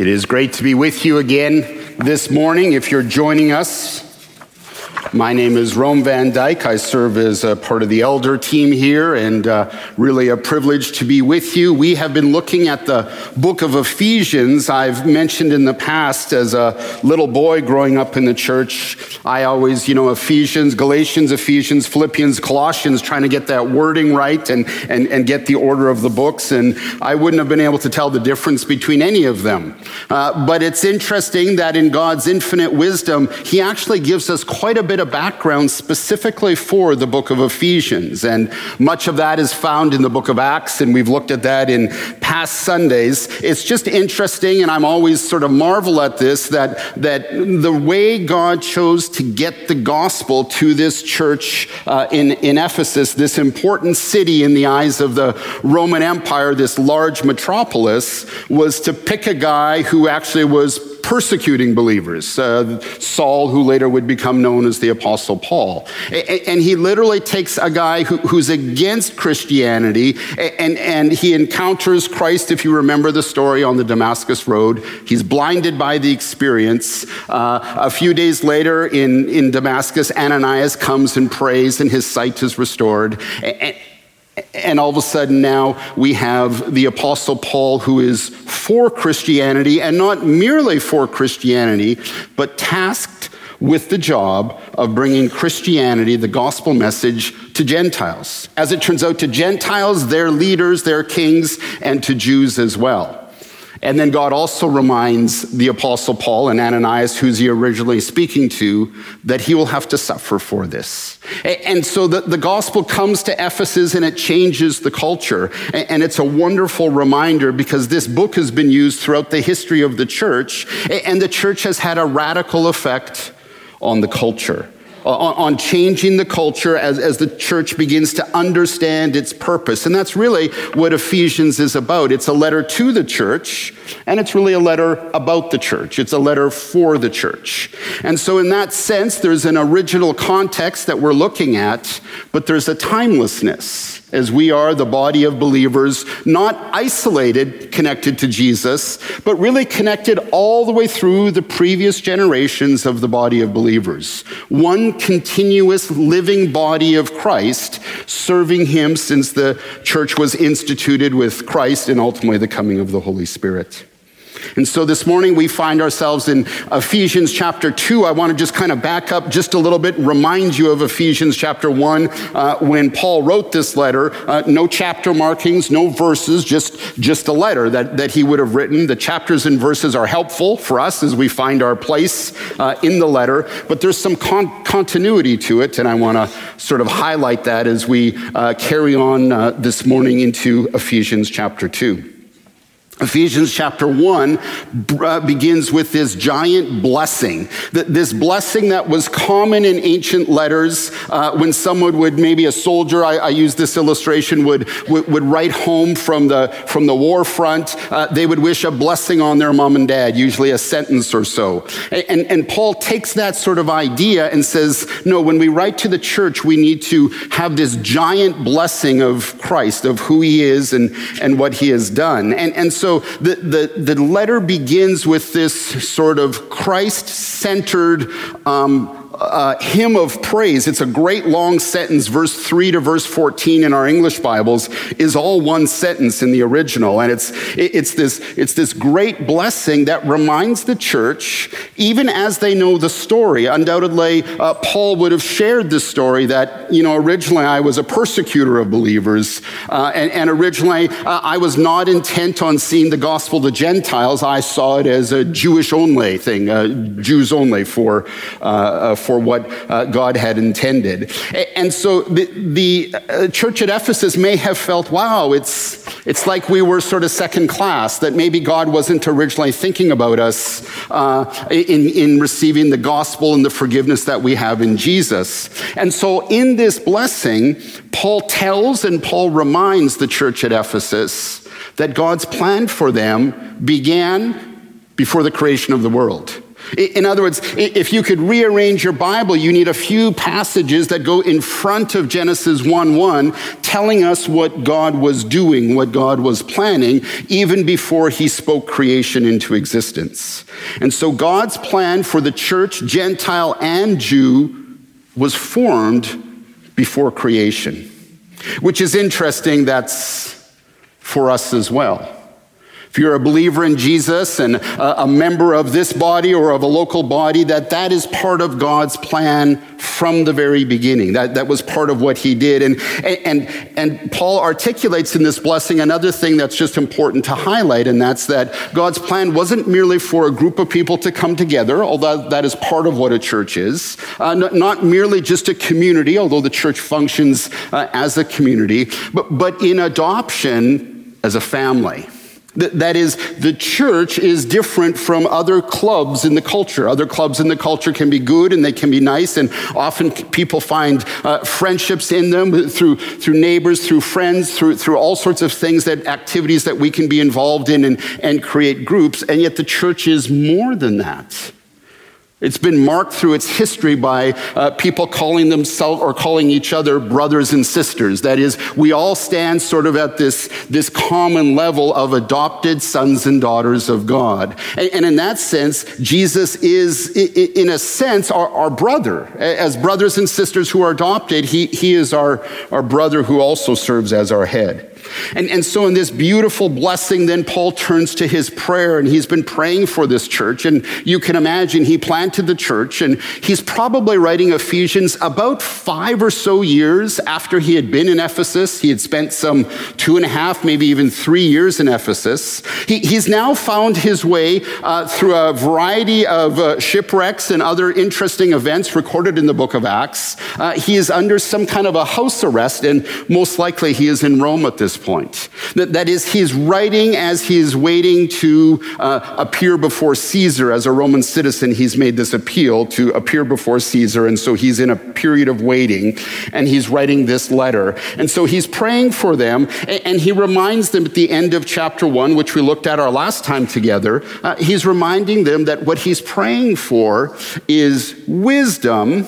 It is great to be with you again this morning. If you're joining us, my name is Rome Van Dyke. I serve as a part of the elder team here, and really a privilege to be with you. We have been looking at the book of Ephesians. I've mentioned in the past, as a little boy growing up in the church, I always, Ephesians, Galatians, Ephesians, Philippians, Colossians, trying to get that wording right and get the order of the books, and I wouldn't have been able to tell the difference between any of them. But it's interesting that in God's infinite wisdom, He actually gives us quite a bit of background specifically for the book of Ephesians, and much of that is found in the book of Acts, and we've looked at that in past Sundays. It's just interesting, and I'm always sort of marvel at this, that the way God chose to get the gospel to this church in Ephesus, this important city in the eyes of the Roman Empire, this large metropolis, was to pick a guy who actually was persecuting believers, Saul, who later would become known as the Apostle Paul. And he literally takes a guy who's against Christianity, and he encounters Christ, if you remember the story, on the Damascus Road. He's blinded by the experience. A few days later in Damascus, Ananias comes and prays, and his sight is restored. And all of a sudden now we have the Apostle Paul, who is for Christianity, and not merely for Christianity, but tasked with the job of bringing Christianity, the gospel message, to Gentiles. As it turns out, to Gentiles, their leaders, their kings, and to Jews as well. And then God also reminds the Apostle Paul and Ananias, who's he originally speaking to, that he will have to suffer for this. And so the gospel comes to Ephesus, and it changes the culture. And it's a wonderful reminder, because this book has been used throughout the history of the church, and the church has had a radical effect on the culture, on changing the culture as the church begins to understand its purpose. And that's really what Ephesians is about. It's a letter to the church, and it's really a letter about the church. It's a letter for the church. And so in that sense, there's an original context that we're looking at, but there's a timelessness, as we are the body of believers, not isolated, connected to Jesus, but really connected all the way through the previous generations of the body of believers. One continuous living body of Christ, serving him since the church was instituted with Christ and ultimately the coming of the Holy Spirit. And so this morning we find ourselves in Ephesians chapter 2. I want to just kind of back up just a little bit, remind you of Ephesians chapter 1. When Paul wrote this letter, no chapter markings, no verses, just a letter that he would have written. The chapters and verses are helpful for us as we find our place in the letter, but there's some continuity to it, and I want to sort of highlight that as we carry on this morning into Ephesians chapter 2. Ephesians chapter 1 begins with this giant blessing. This blessing that was common in ancient letters. When someone would, maybe a soldier, I use this illustration, would write home from the war front, they would wish a blessing on their mom and dad, usually a sentence or so. And Paul takes that sort of idea and says, no, when we write to the church, we need to have this giant blessing of Christ, of who he is and what he has done. And so the letter begins with this sort of Christ-centered hymn of praise. It's a great long sentence. Verse 3 to verse 14 in our English Bibles is all one sentence in the original. And it's this great blessing that reminds the church, even as they know the story. Undoubtedly, Paul would have shared this story that, originally I was a persecutor of believers. And originally I was not intent on seeing the gospel to Gentiles. I saw it as a Jewish only thing, Jews only for what God had intended. And so the church at Ephesus may have felt, wow, it's like we were sort of second class, that maybe God wasn't originally thinking about us in receiving the gospel and the forgiveness that we have in Jesus. And so in this blessing, Paul tells and Paul reminds the church at Ephesus that God's plan for them began before the creation of the world. In other words, if you could rearrange your Bible, you need a few passages that go in front of Genesis 1:1, telling us what God was doing, what God was planning, even before he spoke creation into existence. And so God's plan for the church, Gentile and Jew, was formed before creation, which is interesting. That's for us as well. If you're a believer in Jesus and a member of this body or of a local body, that is part of God's plan from the very beginning. That was part of what he did. And Paul articulates in this blessing another thing that's just important to highlight, and that's that God's plan wasn't merely for a group of people to come together, although that is part of what a church is. Not merely just a community, although the church functions as a community, but in adoption as a family. That is, the church is different from other clubs in the culture. Other clubs in the culture can be good and they can be nice, and often people find friendships in them through neighbors, through friends, through all sorts of things, activities that we can be involved in and create groups. And yet the church is more than that. It's been marked through its history by people calling themselves or calling each other brothers and sisters. That is, we all stand sort of at this common level of adopted sons and daughters of God. And in that sense, Jesus is, in a sense, our brother. As brothers and sisters who are adopted, he is our brother who also serves as our head. And so in this beautiful blessing, then Paul turns to his prayer, and he's been praying for this church. And you can imagine he planted the church, and he's probably writing Ephesians about 5 or so years after he had been in Ephesus. He had spent some 2.5, maybe even 3 years in Ephesus. He's now found his way through a variety of shipwrecks and other interesting events recorded in the book of Acts. He is under some kind of a house arrest, and most likely he is in Rome at this point. That is, he's writing as he is waiting to appear before Caesar. As a Roman citizen, he's made this appeal to appear before Caesar, and so he's in a period of waiting, and he's writing this letter. And so he's praying for them, and he reminds them at the end of chapter 1, which we looked at our last time together, he's reminding them that what he's praying for is wisdom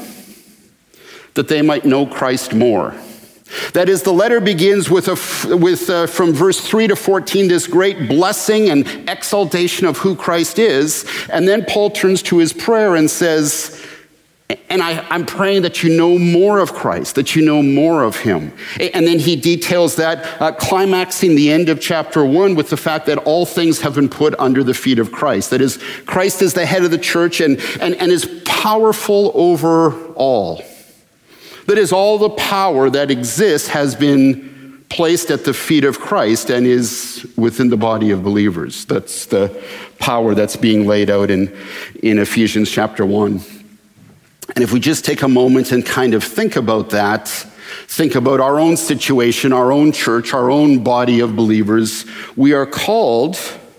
that they might know Christ more. That is, the letter begins with from verse 3 to 14, this great blessing and exaltation of who Christ is. And then Paul turns to his prayer and says, and I'm praying that you know more of Christ, that you know more of him. And then he details that, climaxing the end of chapter 1 with the fact that all things have been put under the feet of Christ. That is, Christ is the head of the church and is powerful over all. That is, all the power that exists has been placed at the feet of Christ and is within the body of believers. That's the power that's being laid out in Ephesians chapter 1. And if we just take a moment and kind of think about that, think about our own situation, our own church, our own body of believers, we are called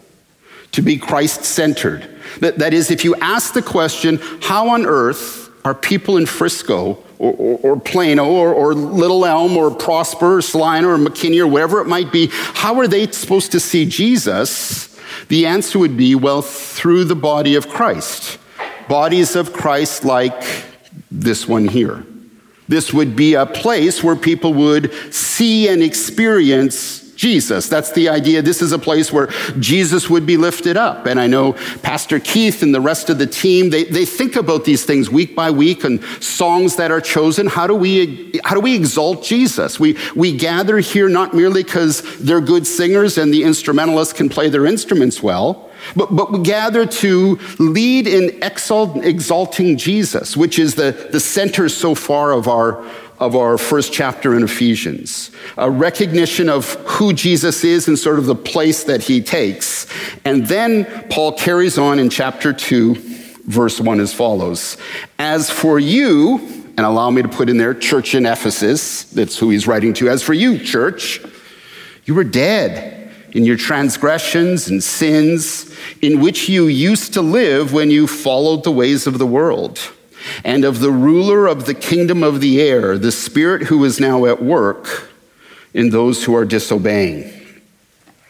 to be Christ-centered. That is, if you ask the question, how on earth are people in Frisco or Plano or Little Elm or Prosper or Salina or McKinney or whatever it might be, how are they supposed to see Jesus? The answer would be, well, through the body of Christ. Bodies of Christ like this one here. This would be a place where people would see and experience Jesus. That's the idea. This is a place where Jesus would be lifted up. And I know Pastor Keith and the rest of the team, they think about these things week by week and songs that are chosen. How do we exalt Jesus? We gather here not merely because they're good singers and the instrumentalists can play their instruments well, but we gather to lead in exalting Jesus, which is the center so far of our first chapter in Ephesians. A recognition of who Jesus is and sort of the place that he takes. And then Paul carries on in chapter 2, verse 1 as follows. As for you, and allow me to put in there church in Ephesus, that's who he's writing to. As for you, church, you were dead in your transgressions and sins, in which you used to live when you followed the ways of the world, and of the ruler of the kingdom of the air, the spirit who is now at work in those who are disobeying.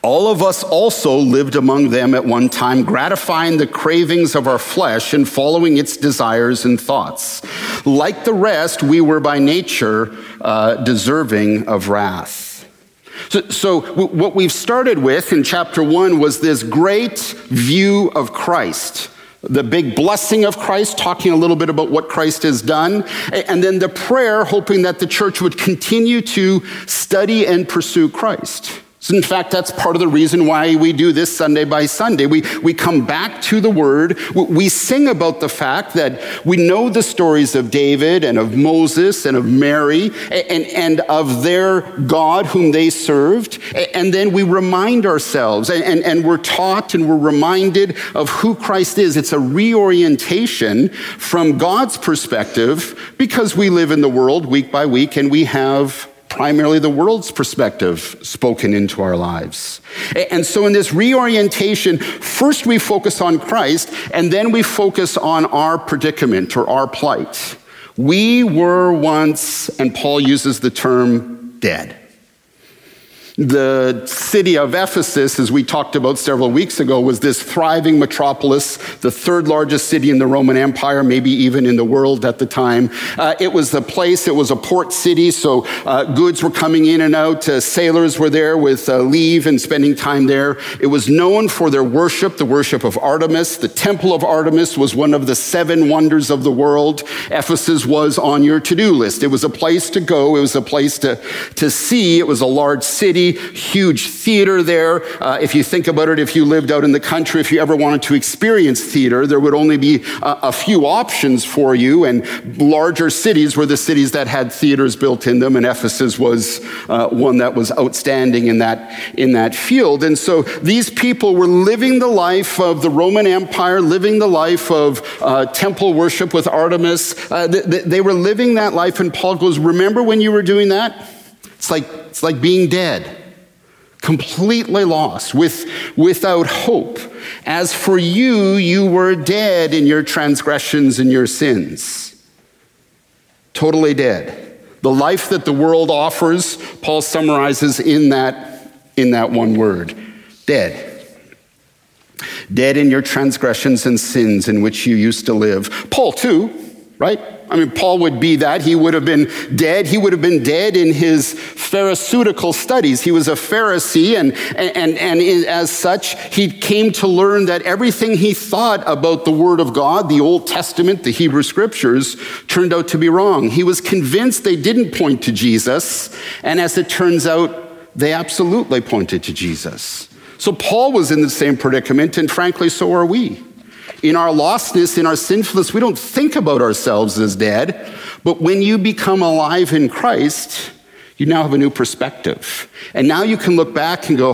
All of us also lived among them at one time, gratifying the cravings of our flesh and following its desires and thoughts. Like the rest, we were by nature deserving of wrath. So what we've started with in chapter 1 was this great view of Christ. The big blessing of Christ, talking a little bit about what Christ has done, and then the prayer, hoping that the church would continue to study and pursue Christ. So in fact, that's part of the reason why we do this Sunday by Sunday. We come back to the Word. We sing about the fact that we know the stories of David and of Moses and of Mary and of their God whom they served. And then we remind ourselves and we're taught and we're reminded of who Christ is. It's a reorientation from God's perspective because we live in the world week by week and we have primarily the world's perspective spoken into our lives. And so in this reorientation, first we focus on Christ, and then we focus on our predicament or our plight. We were once, and Paul uses the term, dead. The city of Ephesus, as we talked about several weeks ago, was this thriving metropolis, the third largest city in the Roman Empire, maybe even in the world at the time. It was the place, it was a port city, so goods were coming in and out. Sailors were there with leave and spending time there. It was known for their worship, the worship of Artemis. The temple of Artemis was one of the 7 wonders of the world. Ephesus was on your to-do list. It was a place to go. It was a place to see. It was a large city. Huge theater there. If you think about it, if you lived out in the country, if you ever wanted to experience theater, there would only be a few options for you, and larger cities were the cities that had theaters built in them, and Ephesus was one that was outstanding in that field. And so these people were living the life of the Roman Empire, living the life of temple worship with Artemis. They were living that life, and Paul goes, remember when you were doing that? It's like being dead, completely lost, without hope. As for you, you were dead in your transgressions and your sins. Totally dead. The life that the world offers, Paul summarizes in that one word, dead. Dead in your transgressions and sins in which you used to live. Paul too, right? I mean, Paul would be that. He would have been dead. He would have been dead in his Pharisaical studies. He was a Pharisee, and as such, he came to learn that everything he thought about the Word of God, the Old Testament, the Hebrew Scriptures, turned out to be wrong. He was convinced they didn't point to Jesus, and as it turns out, they absolutely pointed to Jesus. So Paul was in the same predicament, and frankly, so are we. In our lostness, in our sinfulness, we don't think about ourselves as dead. But when you become alive in Christ, you now have a new perspective. And now you can look back and go,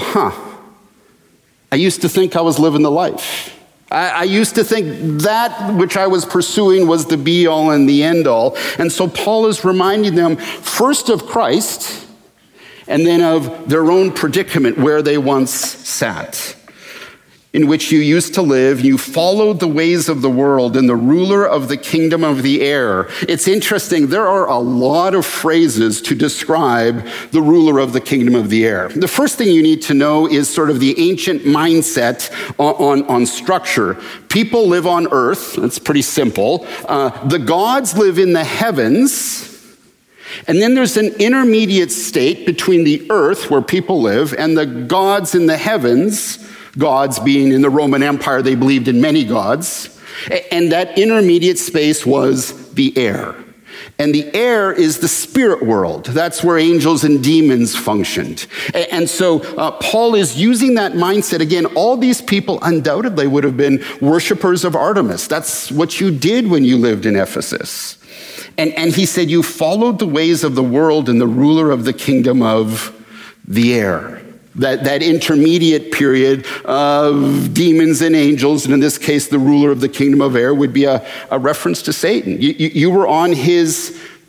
I used to think I was living the life. I used to think that which I was pursuing was the be-all and the end-all. And so Paul is reminding them first of Christ, and then of their own predicament where they once sat, in which you used to live. You followed the ways of the world and the ruler of the kingdom of the air. It's interesting, there are a lot of phrases to describe the ruler of the kingdom of the air. The first thing you need to know is sort of the ancient mindset on structure. People live on earth, that's pretty simple. The gods live in the heavens, and then there's an intermediate state between the earth, where people live, and the gods in the heavens. Gods being in the Roman Empire, they believed in many gods. And that intermediate space was the air. And the air is the spirit world. That's where angels and demons functioned. And so Paul is using that mindset. Again, all these people undoubtedly would have been worshipers of Artemis. That's what you did when you lived in Ephesus. And he said, you followed the ways of the world and the ruler of the kingdom of the air. That intermediate period of demons and angels, and in this case, the ruler of the kingdom of air, would be a reference to Satan. You were on his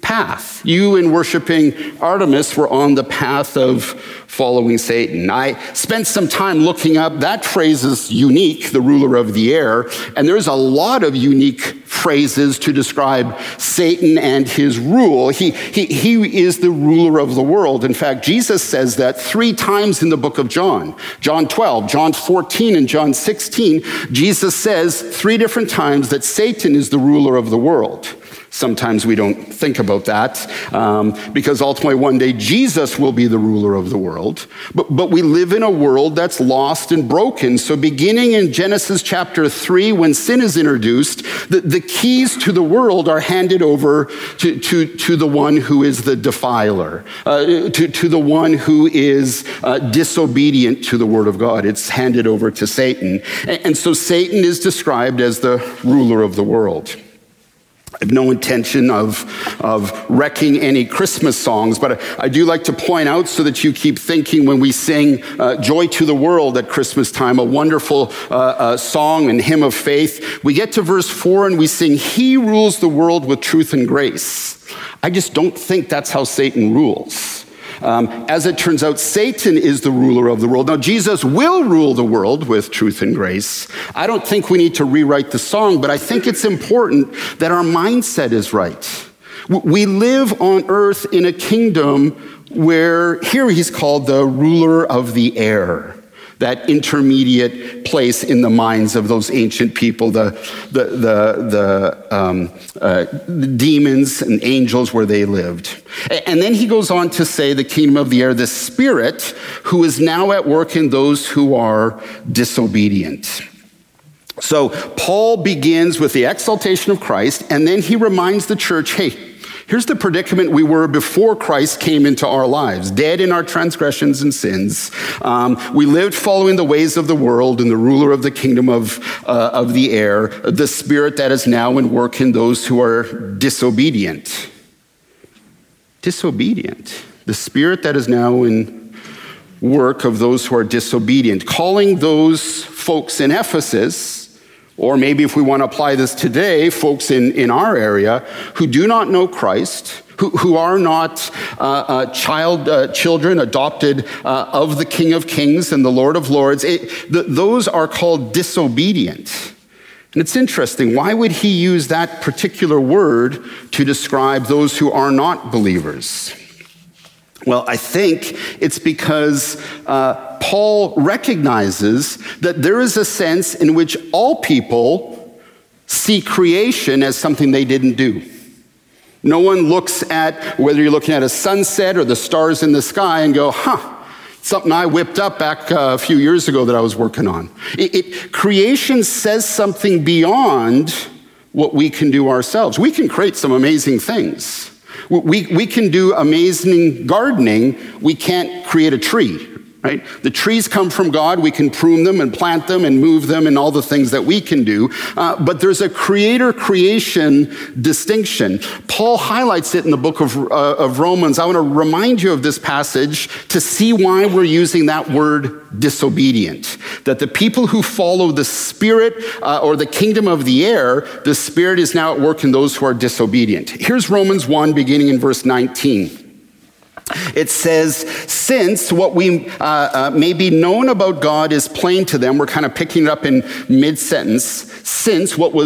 path. You, in worshiping Artemis, were on the path of following Satan. I spent some time looking up. That phrase is unique, the ruler of the air, and there's a lot of unique phrases to describe Satan and his rule. He is the ruler of the world. In fact, Jesus says that 3 times in the book of John. John 12, John 14, and John 16, Jesus says 3 different times that Satan is the ruler of the world. Sometimes we don't think about that because ultimately one day Jesus will be the ruler of the world. But we live in a world that's lost and broken. So beginning in Genesis chapter 3, when sin is introduced, the keys to the world are handed over to the one who is the defiler, to the one who is disobedient to the word of God. It's handed over to Satan. And so Satan is described as the ruler of the world. I have no intention of wrecking any Christmas songs, but I do like to point out so that you keep thinking when we sing Joy to the World at Christmas time, a wonderful song and hymn of faith. We get to verse 4 and we sing, He rules the world with truth and grace. I just don't think that's how Satan rules. As it turns out, Satan is the ruler of the world. Now, Jesus will rule the world with truth and grace. I don't think we need to rewrite the song, but I think it's important that our mindset is right. We live on earth in a kingdom where here he's called the ruler of the air, that intermediate place in the minds of those ancient people, the demons and angels where they lived. And then he goes on to say the kingdom of the air, the spirit who is now at work in those who are disobedient. So Paul begins with the exaltation of Christ, and then he reminds the church, hey, here's the predicament we were before Christ came into our lives, dead in our transgressions and sins. We lived following the ways of the world and the ruler of the kingdom of the air, the spirit that is now in work in those who are disobedient. Disobedient. The spirit that is now in work of those who are disobedient. Calling those folks in Ephesus, or maybe if we want to apply this today, folks in our area who do not know Christ, who are not children adopted of the King of Kings and the Lord of Lords, those are called disobedient. And it's interesting, why would he use that particular word to describe those who are not believers? Well, I think it's because Paul recognizes that there is a sense in which all people see creation as something they didn't do. No one looks at whether you're looking at a sunset or the stars in the sky and go, something I whipped up back a few years ago that I was working on. Creation says something beyond what we can do ourselves. We can create some amazing things. We can do amazing gardening. We can't create a tree, right? The trees come from God. We can prune them and plant them and move them and all the things that we can do. But there's a creator-creation distinction. Paul highlights it in the book of Romans. I want to remind you of this passage to see why we're using that word disobedient. That the people who follow the spirit or the kingdom of the air, the spirit is now at work in those who are disobedient. Here's Romans 1, beginning in verse 19. It says, since what we may be known about God is plain to them, we're kind of picking it up in mid-sentence, since what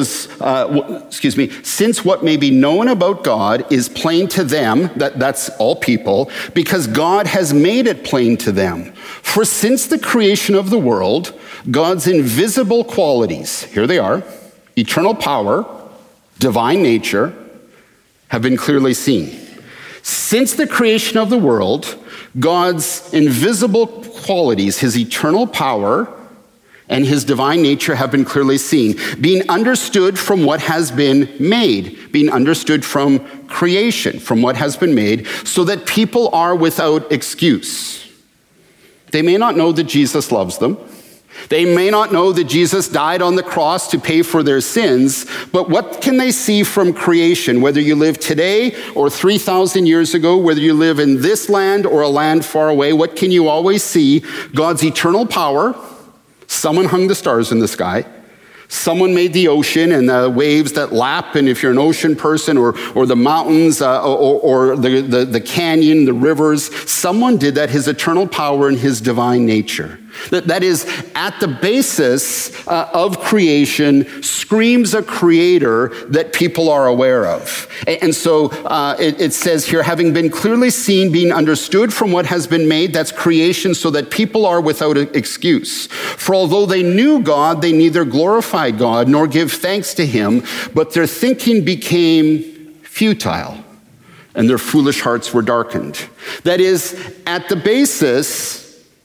may be known about God is plain to them, that's all people, because God has made it plain to them. For since the creation of the world, God's invisible qualities, here they are, eternal power, divine nature, have been clearly seen. Since the creation of the world, God's invisible qualities, his eternal power and his divine nature have been clearly seen, being understood from what has been made, being understood from creation, from what has been made, so that people are without excuse. They may not know that Jesus loves them. They may not know that Jesus died on the cross to pay for their sins, but what can they see from creation? Whether you live today or 3,000 years ago, whether you live in this land or a land far away, what can you always see? God's eternal power. Someone hung the stars in the sky. Someone made the ocean and the waves that lap, and if you're an ocean person, or the mountains, or the canyon, the rivers, someone did that, his eternal power and his divine nature. That is, at the basis of creation, screams a creator that people are aware of. And so it says here, having been clearly seen, being understood from what has been made, that's creation, so that people are without excuse. For although they knew God, they neither glorified God nor give thanks to him, but their thinking became futile, and their foolish hearts were darkened. That is, at the basis,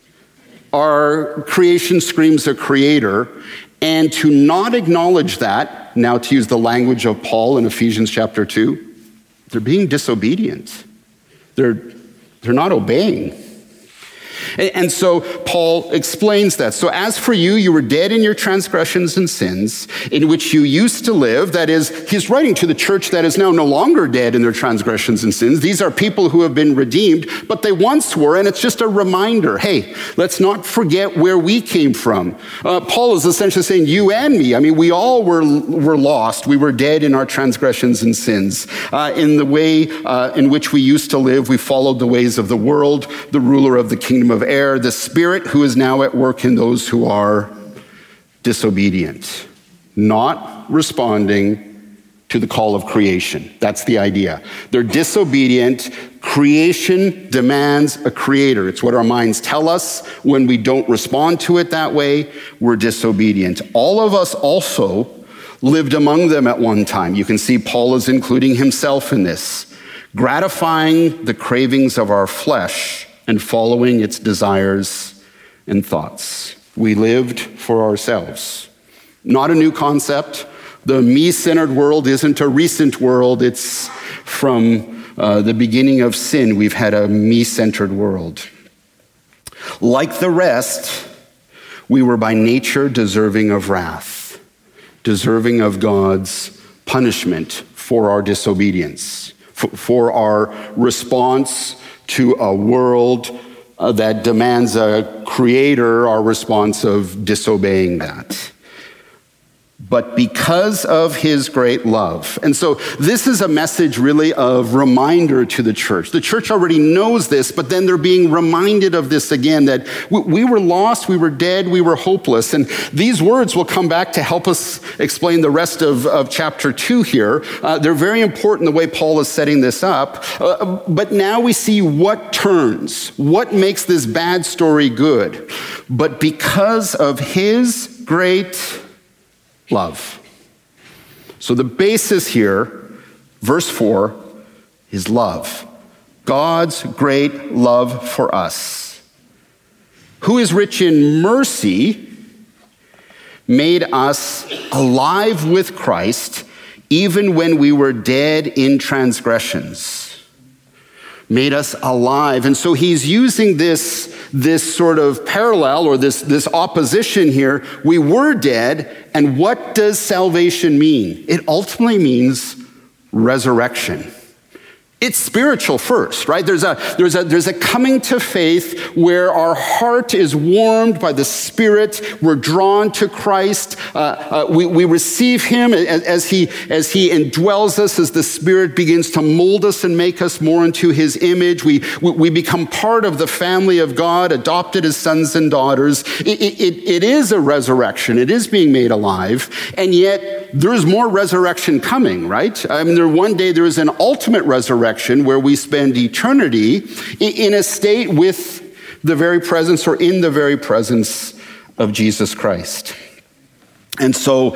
our creation screams a creator, and to not acknowledge that, now to use the language of Paul in Ephesians chapter 2, they're being disobedient. They're not obeying. And so Paul explains that. So as for you, you were dead in your transgressions and sins in which you used to live. That is, he's writing to the church that is now no longer dead in their transgressions and sins. These are people who have been redeemed, but they once were, and it's just a reminder. Hey, let's not forget where we came from. Paul is essentially saying, you and me. I mean, we all were lost. We were dead in our transgressions and sins. In the way in which we used to live, we followed the ways of the world, the ruler of the kingdom of air, the spirit who is now at work in those who are disobedient, not responding to the call of creation. That's the idea. They're disobedient. Creation demands a creator. It's what our minds tell us. When we don't respond to it that way, we're disobedient. All of us also lived among them at one time. You can see Paul is including himself in this, gratifying the cravings of our flesh and following its desires and thoughts. We lived for ourselves. Not a new concept. The me-centered world isn't a recent world. It's from the beginning of sin. We've had a me-centered world. Like the rest, we were by nature deserving of wrath, deserving of God's punishment for our disobedience, for our response to a world that demands a creator, our response of disobeying that. But because of his great love. And so this is a message really of reminder to the church. The church already knows this, but then they're being reminded of this again, that we were lost, we were dead, we were hopeless. And these words will come back to help us explain the rest of chapter 2 here. They're very important the way Paul is setting this up. But now we see what turns, what makes this bad story good. But because of his great love. So the basis here, verse 4, is love. God's great love for us. Who is rich in mercy, made us alive with Christ, even when we were dead in transgressions. Made us alive. And so he's using this sort of parallel, or this opposition here. We were dead, and what does salvation mean? It ultimately means resurrection. It's spiritual first, right? There's a coming to faith where our heart is warmed by the Spirit. We're drawn to Christ. We receive him as he indwells us, as the Spirit begins to mold us and make us more into his image. We become part of the family of God, adopted as sons and daughters. It is a resurrection. It is being made alive. And yet there's more resurrection coming, right? I mean, one day there is an ultimate resurrection where we spend eternity in a state with the very presence, or in the very presence of Jesus Christ. And so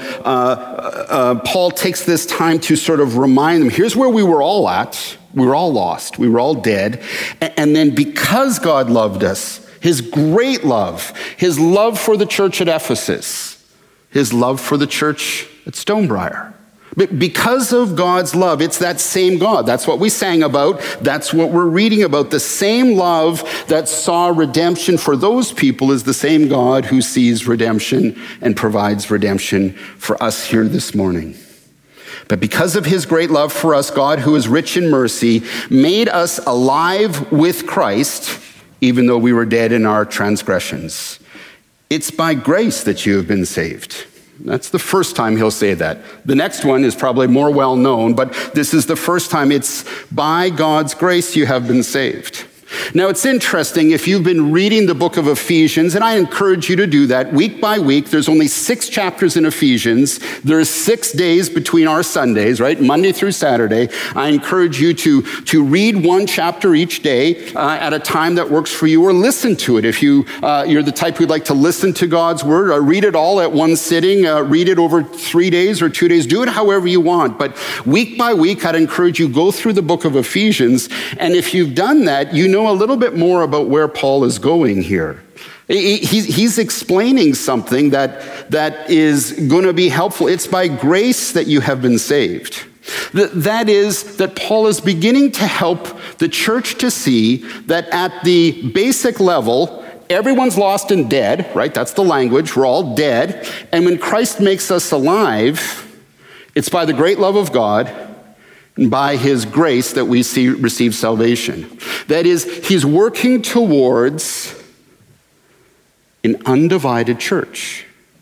Paul takes this time to sort of remind them, here's where we were all at. We were all lost. We were all dead. And then because God loved us, his great love, his love for the church at Ephesus, his love for the church at Stonebriar. Because of God's love, it's that same God. That's what we sang about. That's what we're reading about. The same love that saw redemption for those people is the same God who sees redemption and provides redemption for us here this morning. But because of his great love for us, God, who is rich in mercy, made us alive with Christ, even though we were dead in our transgressions. It's by grace that you have been saved. That's the first time he'll say that. The next one is probably more well known, but this is the first time. It's by God's grace you have been saved. Now, it's interesting, if you've been reading the book of Ephesians, and I encourage you to do that week by week. There's only 6 chapters in Ephesians. There's 6 days between our Sundays, right? Monday through Saturday. I encourage you to read one chapter each day at a time that works for you, or listen to it. If you're the type who'd like to listen to God's word, read it all at one sitting, read it over 3 days or 2 days. Do it however you want. But week by week, I'd encourage you, go through the book of Ephesians. And if you've done that, you know a little bit more about where Paul is going here. He's explaining something that is going to be helpful. It's by grace that you have been saved. That is, that Paul is beginning to help the church to see that at the basic level, everyone's lost and dead, right? That's the language. We're all dead. And when Christ makes us alive, it's by the great love of God and by his grace that we receive salvation. That is, he's working towards an undivided church.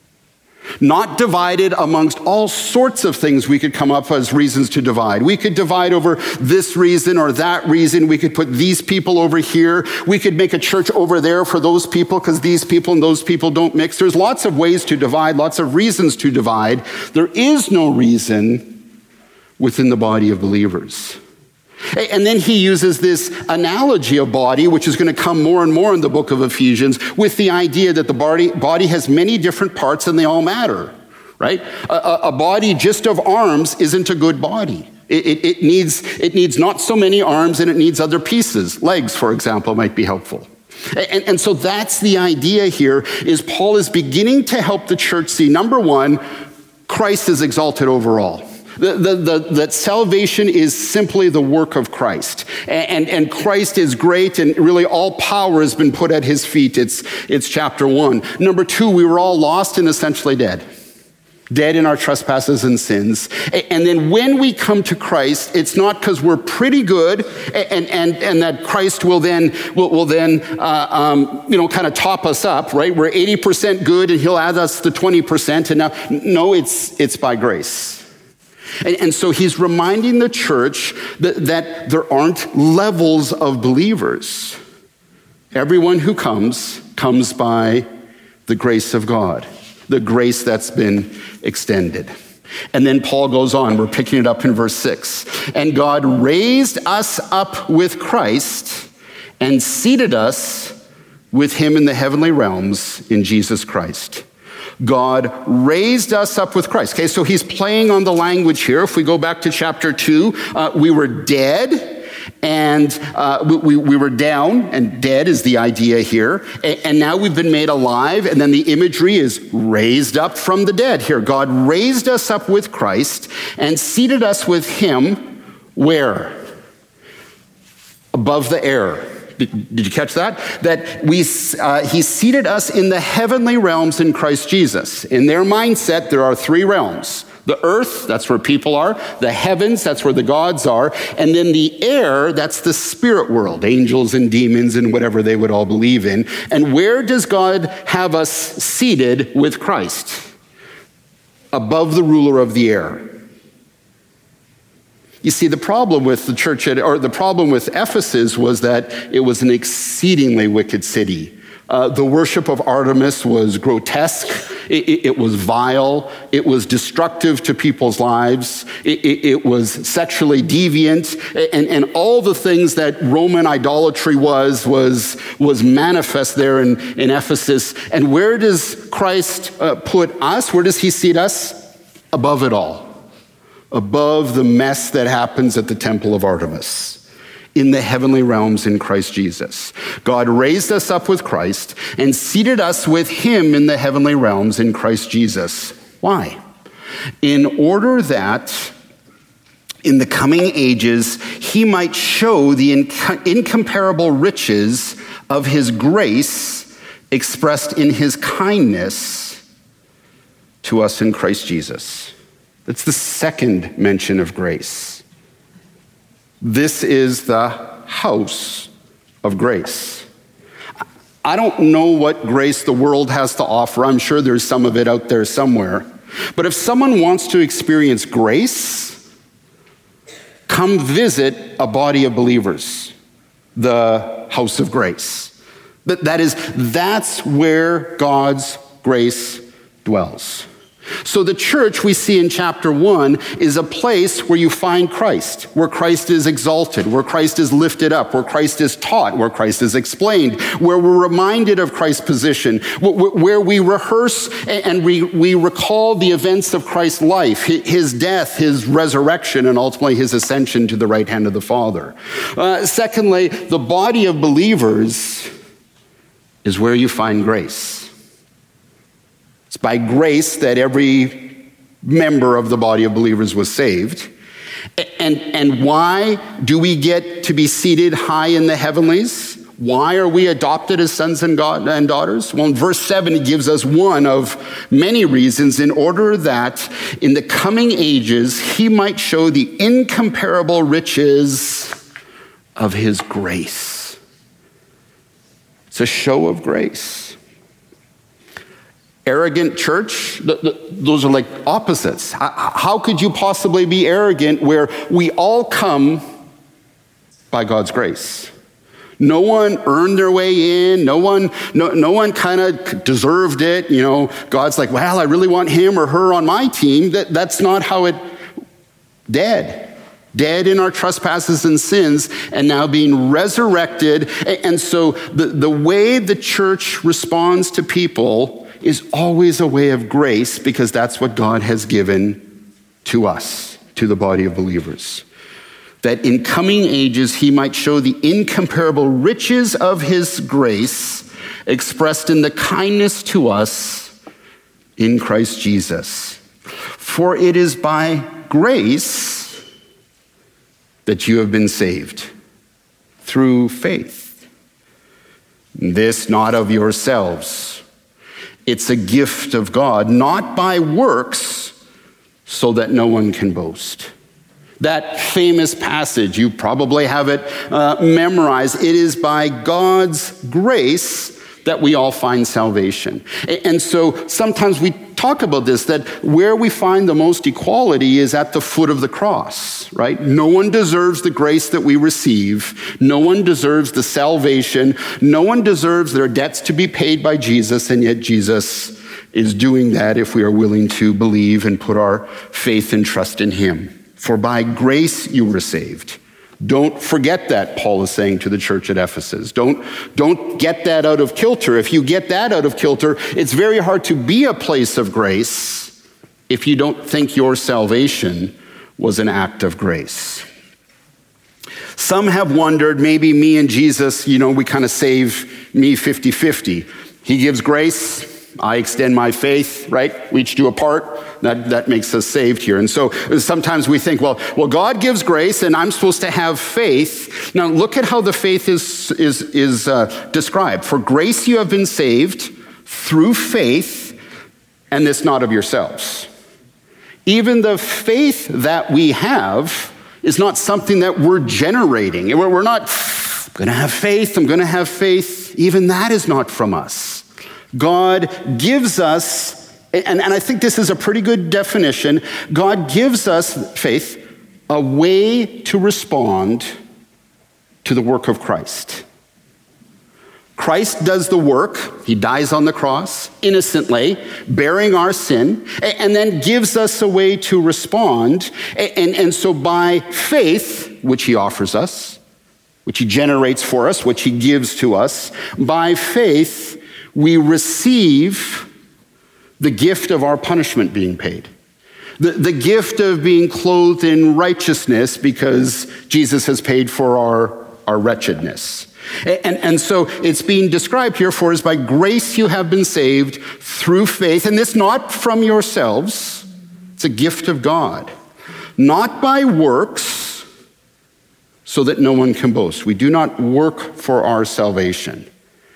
Not divided amongst all sorts of things we could come up as reasons to divide. We could divide over this reason or that reason. We could put these people over here. We could make a church over there for those people because these people and those people don't mix. There's lots of ways to divide, lots of reasons to divide. There is no reason within the body of believers. And then he uses this analogy of body, which is going to come more and more in the book of Ephesians, with the idea that the body has many different parts and they all matter, right? A body just of arms isn't a good body. It needs not so many arms, and it needs other pieces. Legs, for example, might be helpful. And so that's the idea here, is Paul is beginning to help the church see, number one, Christ is exalted over all. That salvation is simply the work of Christ. And Christ is great, and really all power has been put at his feet. It's chapter 1. Number 2, we were all lost and essentially dead. Dead in our trespasses and sins. And then when we come to Christ, it's not because we're pretty good and that Christ will then kind of top us up, right? We're 80% good and he'll add us the 20%. And now, no, it's by grace. And so he's reminding the church that there aren't levels of believers. Everyone who comes by the grace of God, the grace that's been extended. And then Paul goes on, we're picking it up in verse 6. And God raised us up with Christ and seated us with him in the heavenly realms in Jesus Christ. God raised us up with Christ. Okay, so he's playing on the language here. If we go back to chapter 2, we were dead and we were down, and dead is the idea here. And now we've been made alive, and then the imagery is raised up from the dead here. God raised us up with Christ and seated us with him where? Above the air. Did you catch that? That he seated us in the heavenly realms in Christ Jesus. In their mindset, there are 3 realms. The earth, that's where people are. The heavens, that's where the gods are. And then the air, that's the spirit world, angels and demons and whatever they would all believe in. And where does God have us seated with Christ? Above the ruler of the air. You see, the problem with the church, or the problem with Ephesus, was that it was an exceedingly wicked city. The worship of Artemis was grotesque. It was vile. It was destructive to people's lives. It was sexually deviant. And all the things that Roman idolatry was manifest there in Ephesus. And where does Christ put us? Where does he seat us? Above it all. Above the mess that happens at the temple of Artemis, in the heavenly realms in Christ Jesus. God raised us up with Christ and seated us with him in the heavenly realms in Christ Jesus. Why? In order that in the coming ages he might show the incomparable riches of his grace expressed in his kindness to us in Christ Jesus. That's the second mention of grace. This is the house of grace. I don't know what grace the world has to offer. I'm sure there's some of it out there somewhere. But if someone wants to experience grace, come visit a body of believers, the house of grace. That's where God's grace dwells. So the church we see in chapter 1 is a place where you find Christ, where Christ is exalted, where Christ is lifted up, where Christ is taught, where Christ is explained, where we're reminded of Christ's position, where we rehearse and we recall the events of Christ's life, his death, his resurrection, and ultimately his ascension to the right hand of the Father. Secondly, the body of believers is where you find grace. It's by grace that every member of the body of believers was saved. And why do we get to be seated high in the heavenlies? Why are we adopted as sons and daughters? Well, in verse 7, it gives us one of many reasons, in order that in the coming ages he might show the incomparable riches of his grace. It's a show of grace. Arrogant church, those are like opposites. How could you possibly be arrogant where we all come by God's grace? No one earned their way in. No one kind of deserved it. You know, God's like, well, I really want him or her on my team. That's not how it. Dead in our trespasses and sins, and now being resurrected. And so the way the church responds to people is always a way of grace, because that's what God has given to us, to the body of believers. That in coming ages he might show the incomparable riches of his grace expressed in the kindness to us in Christ Jesus. For it is by grace that you have been saved, through faith. This not of yourselves. It's a gift of God, not by works, so that no one can boast. That famous passage, you probably have it memorized. It is by God's grace that we all find salvation. And so sometimes we talk about this, that where we find the most equality is at the foot of the cross, right? No one deserves the grace that we receive. No one deserves the salvation. No one deserves their debts to be paid by Jesus, and yet Jesus is doing that if we are willing to believe and put our faith and trust in him. For by grace you were saved. Don't forget that, Paul is saying to the church at Ephesus. Don't get that out of kilter. If you get that out of kilter, it's very hard to be a place of grace if you don't think your salvation was an act of grace. Some have wondered, maybe me and Jesus, we kind of save me 50-50. He gives grace, I extend my faith, right? We each do a part. That makes us saved here. And so sometimes we think, well, God gives grace and I'm supposed to have faith. Now look at how the faith is described. For grace you have been saved through faith, and this not of yourselves. Even the faith that we have is not something that we're generating. We're not, I'm going to have faith. Even that is not from us. God gives us, and I think this is a pretty good definition, God gives us, faith, a way to respond to the work of Christ. Christ does the work. He dies on the cross innocently, bearing our sin, and then gives us a way to respond. And so by faith, which he offers us, which he generates for us, which he gives to us, by faith, we receive the gift of our punishment being paid. The gift of being clothed in righteousness because Jesus has paid for our wretchedness. And so it's being described here, for is by grace you have been saved through faith, and this not from yourselves, it's a gift of God, not by works, so that no one can boast. We do not work for our salvation.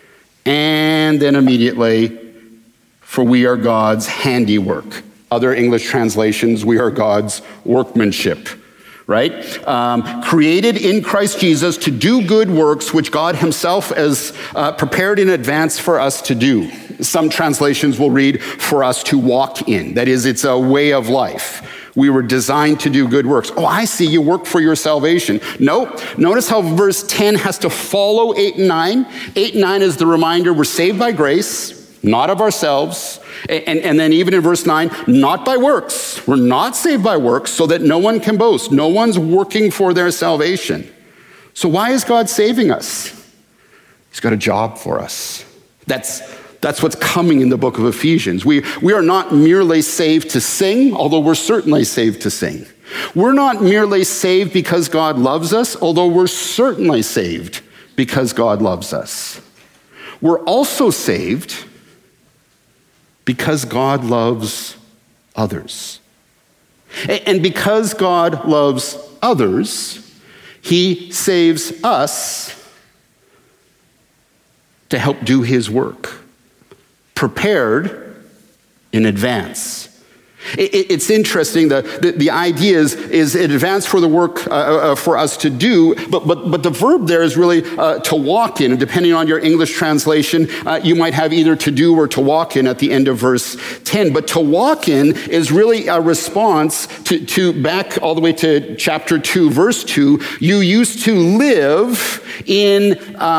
And then immediately, for we are God's handiwork. Other English translations, we are God's workmanship, right? Created in Christ Jesus to do good works which God himself has prepared in advance for us to do. Some translations will read, for us to walk in. That is, it's a way of life. We were designed to do good works. Oh, I see, you work for your salvation. No, notice how verse 10 has to follow 8 and 9. 8 and 9 is the reminder we're saved by grace, not of ourselves. And then even in verse 9, not by works. We're not saved by works so that no one can boast. No one's working for their salvation. So why is God saving us? He's got a job for us. That's what's coming in the book of Ephesians. We are not merely saved to sing, although we're certainly saved to sing. We're not merely saved because God loves us, although we're certainly saved because God loves us. We're also saved because God loves others. And because God loves others, he saves us to help do his work, prepared in advance. It's interesting, the idea is in advance for the work for us to do, but the verb there is really to walk in. And depending on your English translation, you might have either to do or to walk in at the end of verse 10. But to walk in is really a response to back all the way to chapter 2, verse 2. You used to live in...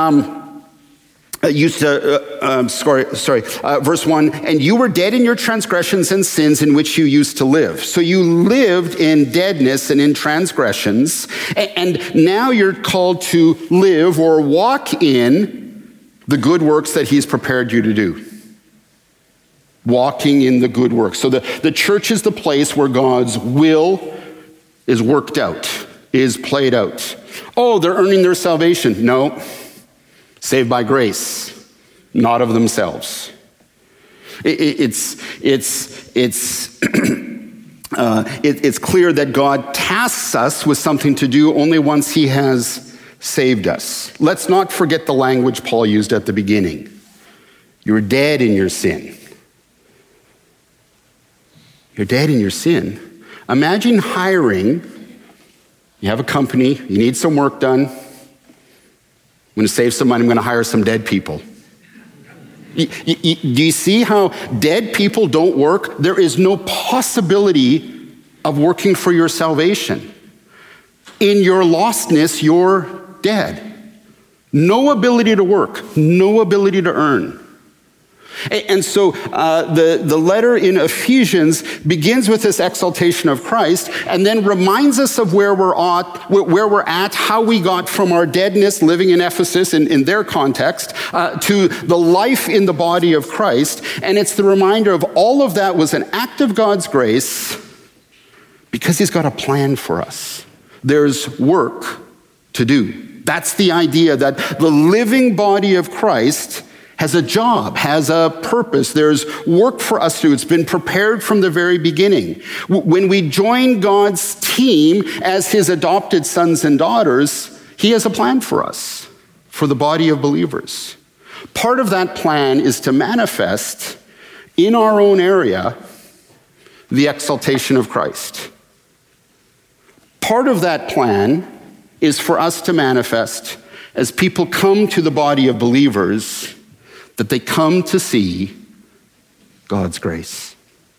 verse 1, and you were dead in your transgressions and sins in which you used to live. So you lived in deadness and in transgressions, and now you're called to live or walk in the good works that he's prepared you to do. Walking in the good works. So the church is the place where God's will is worked out, is played out. Oh, they're earning their salvation. No. Saved by grace, not of themselves. It's clear that God tasks us with something to do only once he has saved us. Let's not forget the language Paul used at the beginning. You were dead in your sin. You're dead in your sin. Imagine hiring, you have a company, you need some work done. I'm going to save some money. I'm going to hire some dead people. Do you see how dead people don't work? There is no possibility of working for your salvation. In your lostness, you're dead. No ability to work, no ability to earn. And so the letter in Ephesians begins with this exaltation of Christ and then reminds us of where we're at, how we got from our deadness living in Ephesus in their context to the life in the body of Christ. And it's the reminder of all of that was an act of God's grace because he's got a plan for us. There's work to do. That's the idea that the living body of Christ has a job, has a purpose. There's work for us to do. It's been prepared from the very beginning. When we join God's team as his adopted sons and daughters, he has a plan for us, for the body of believers. Part of that plan is to manifest in our own area the exaltation of Christ. Part of that plan is for us to manifest as people come to the body of believers that they come to see God's grace.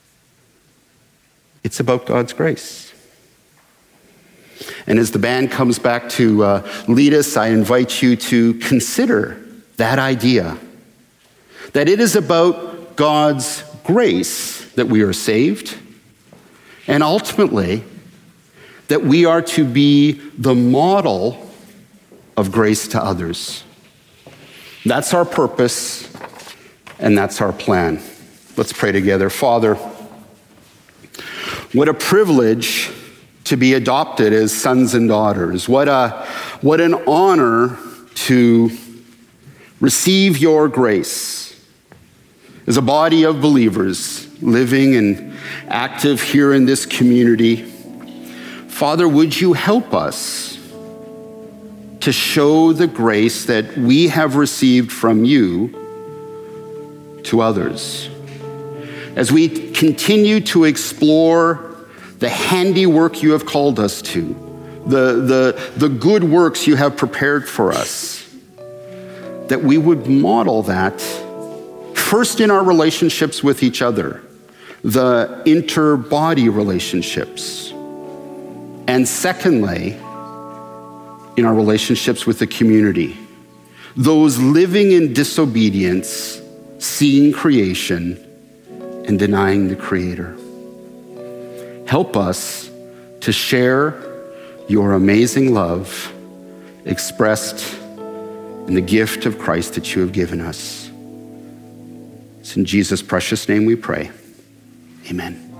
It's about God's grace. And as the band comes back to lead us, I invite you to consider that idea, that it is about God's grace that we are saved, and ultimately that we are to be the model of grace to others. That's our purpose, and that's our plan. Let's pray together. Father, what a privilege to be adopted as sons and daughters. What an honor to receive your grace as a body of believers living and active here in this community. Father, would you help us to show the grace that we have received from you to others. As we continue to explore the handiwork you have called us to, the good works you have prepared for us, that we would model that first in our relationships with each other, the inter-body relationships. And secondly, in our relationships with the community, those living in disobedience, seeing creation and denying the Creator. Help us to share your amazing love expressed in the gift of Christ that you have given us. It's in Jesus' precious name we pray. Amen.